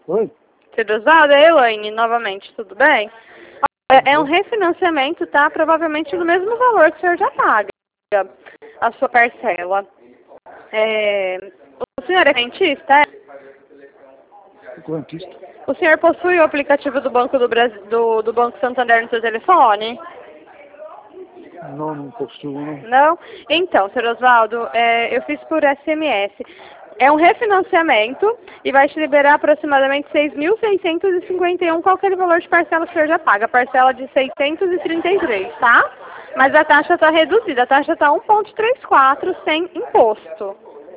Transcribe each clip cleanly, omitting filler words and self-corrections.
Oi? Senhor Osvaldo, é Elaine, novamente, tudo bem? É um refinanciamento, tá? Provavelmente no mesmo valor que o senhor já paga a sua parcela. O senhor é rentista, é? Correntista. O senhor possui o aplicativo do Banco do Brasil, do Banco Santander no seu telefone? Não, não possuo, não. Não? Então, senhor Osvaldo, eu fiz por SMS. É um refinanciamento e vai te liberar aproximadamente 6.651, qual que é o valor de parcela que o senhor já paga? A parcela de 633, tá? Mas a taxa está reduzida, a taxa está 1,34 sem imposto.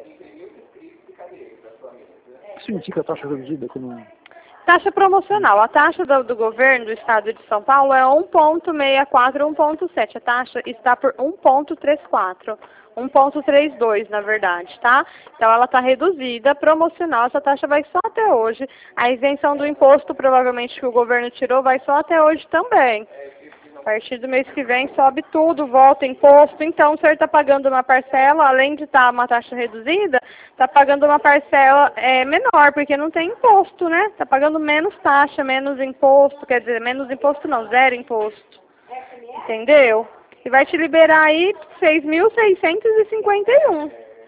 O que significa a taxa reduzida? Taxa promocional. A taxa do governo do estado de São Paulo é 1,64, 1,7. A taxa está por 1,34. 1,32 na verdade, tá? Então ela está reduzida, promocional, essa taxa vai só até hoje. A isenção do imposto, provavelmente, que o governo tirou, vai só até hoje também. A partir do mês que vem sobe tudo, volta imposto. Então o senhor está pagando uma parcela, além de estar uma taxa reduzida, está pagando uma parcela menor, porque não tem imposto, né? Está pagando menos taxa, menos imposto, quer dizer, menos imposto não, zero imposto. Entendeu? E vai te liberar aí 6.651.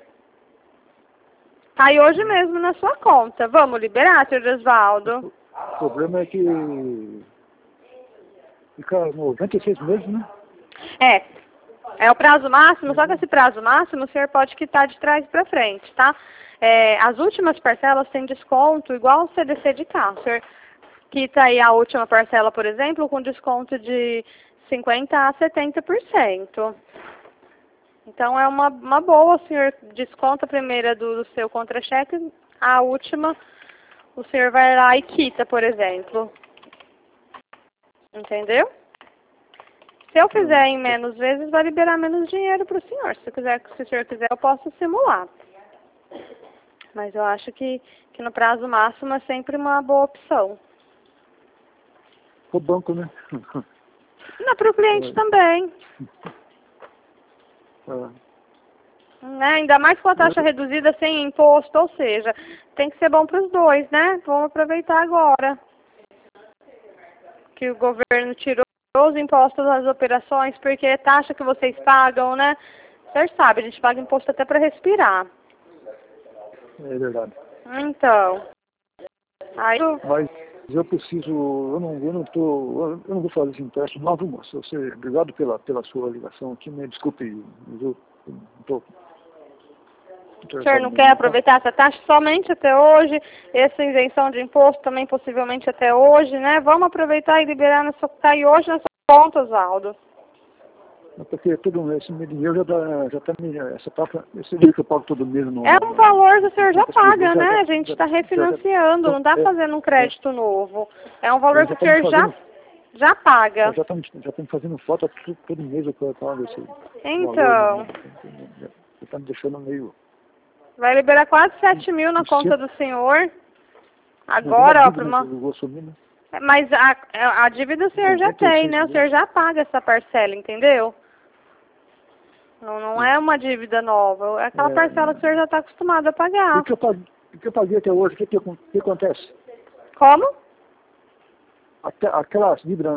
Tá aí hoje mesmo na sua conta. Vamos liberar, senhor Osvaldo? O problema é que fica 96 meses, né? É o prazo máximo, só que esse prazo máximo o senhor pode quitar de trás para frente, tá? As últimas parcelas têm desconto igual o CDC de carro. O senhor quita aí a última parcela, por exemplo, com desconto de 50% a 70%. Então é uma boa, o senhor desconta a primeira do seu contra-cheque, a última o senhor vai lá e quita, por exemplo. Entendeu? Se eu fizer em menos vezes, vai liberar menos dinheiro para o senhor. Se o senhor quiser, eu posso simular. Mas eu acho que no prazo máximo é sempre uma boa opção. O banco, né? Não, para o cliente também. Né? Ainda mais com a taxa reduzida sem imposto, ou seja, tem que ser bom para os dois, né? Vamos aproveitar agora que o governo tirou os impostos das operações, porque é taxa que vocês pagam, né? O senhor sabe, a gente paga imposto até para respirar. É verdade. Então, aí... Mas eu preciso, eu não vou fazer esse empréstimo, não, viu, moça? Obrigado pela sua ligação aqui, me desculpe, mas eu não estou... O senhor não quer aproveitar essa taxa somente até hoje, essa isenção de imposto também possivelmente até hoje, né? Vamos aproveitar e liberar cair hoje na sua conta, Osvaldo. Porque esse meu dinheiro já tá essa taxa, esse dinheiro que eu pago todo mês não... É um valor que o senhor já paga, né? A gente está refinanciando, não está fazendo um crédito novo. É um valor que o senhor já paga. Já estamos fazendo falta todo mês eu pago esse então, valor. Você está me deixando meio... Vai liberar quase 7 mil na conta do senhor. Agora, ó, para uma... Eu vou assumir, né? Mas a dívida o senhor já tem, né? O senhor já paga essa parcela, entendeu? Não é uma dívida nova. É aquela parcela que o senhor já está acostumado a pagar. O que eu paguei até hoje, o que acontece? Como? Aquela dívidas,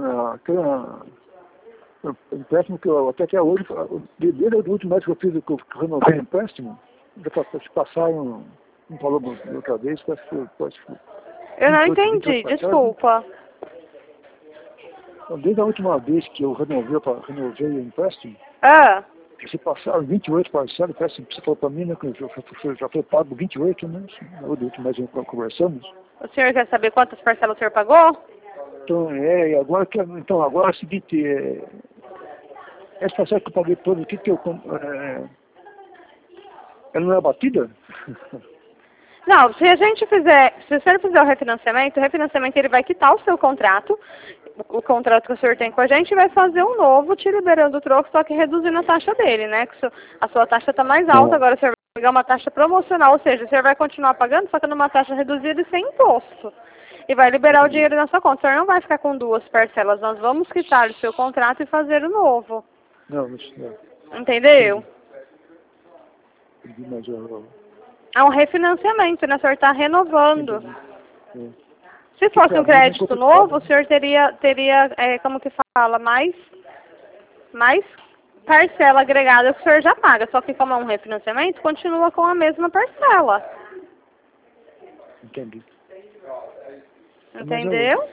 empréstimo que eu até hoje, desde o último mês que eu fiz, que eu renovei o empréstimo, já passaram um valor da outra vez, parece que eu não entendi, desculpa. Desde a última vez que eu renovei o empréstimo, se passaram 28 parcelas, parece que você falou para mim, né, que já foi pago 28, né? Na última vez que conversamos. O senhor quer saber quantas parcelas o senhor pagou? Então, agora é o seguinte, essa parcela que eu paguei toda, ela não é abatida? Não, se o senhor fizer o refinanciamento ele vai quitar o seu contrato, o contrato que o senhor tem com a gente, e vai fazer um novo, te liberando o troco, só que reduzindo a taxa dele, né? Que a sua taxa está mais alta, agora o senhor vai pagar uma taxa promocional, ou seja, o senhor vai continuar pagando, só que numa taxa reduzida e sem imposto. E vai liberar o dinheiro na sua conta. O senhor não vai ficar com duas parcelas, nós vamos quitar o seu contrato e fazer o novo. Não. Entendeu? Mas é um refinanciamento, né? O senhor está renovando. Se fosse um crédito novo, o senhor teria como que fala, mais parcela agregada que o senhor já paga. Só que como é um refinanciamento, continua com a mesma parcela. Entendi. Entendeu?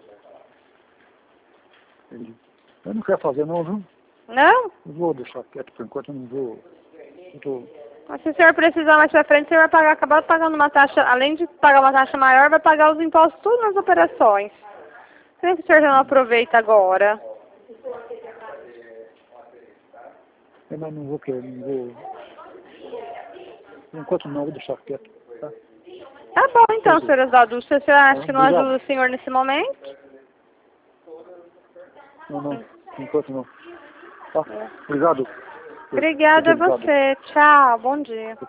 Entendi. Eu não quero fazer não, viu? Não? Não vou deixar quieto por enquanto, eu não vou. Mas se o senhor precisar mais pra frente, o senhor vai acabar pagando uma taxa, além de pagar uma taxa maior, vai pagar os impostos tudo nas operações. Por que o senhor já não aproveita agora? Mas não vou querer, não vou. Por enquanto não, vou deixar quieto. Tá, Tá bom então, senhor Oswaldo. O senhor acha que não ajuda o senhor nesse momento? Não, por enquanto não. Tá? Obrigado. Obrigada a você. Tchau, bom dia.